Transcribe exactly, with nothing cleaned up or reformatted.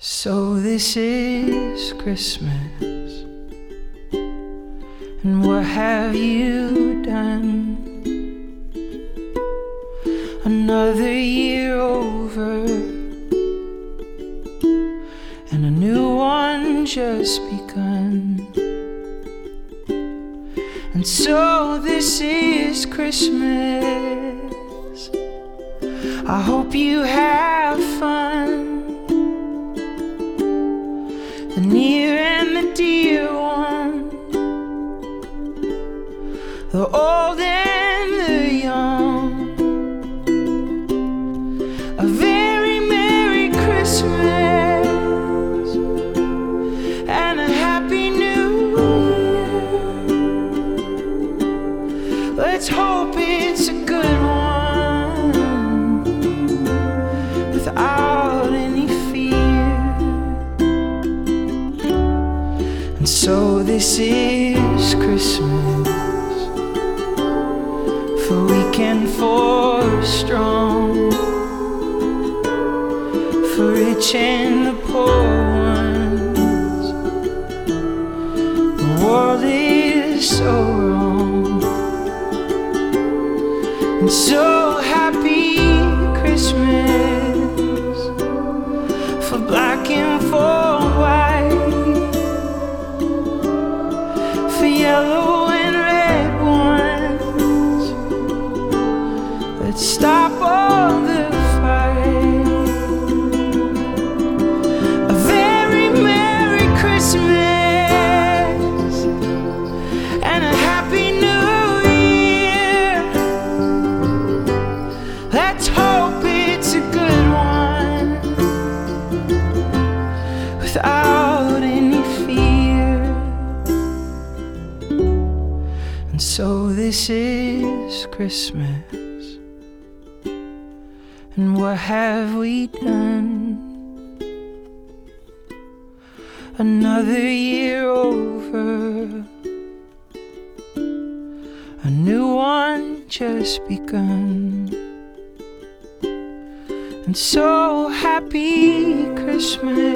So this is Christmas, and what have you done? Another year over, and a new one just begun. And so this is Christmas. I hope you have fun, the near and the dear one, the old and the young. A very Merry Christmas and a Happy New Year. Let's hope it's a good one without any fear. And so this is Christmas, for weak and for strong, for rich and the poor ones. The world is so wrong. And so happy Christmas for black and for white, for yellow and red ones. Let's stop all the fight. A very Merry Christmas and a Happy New Year. Let's hope it's a good one without any fear. And so this is Christmas, and what have we done? Another year over, a new one just begun. And so happy Christmas.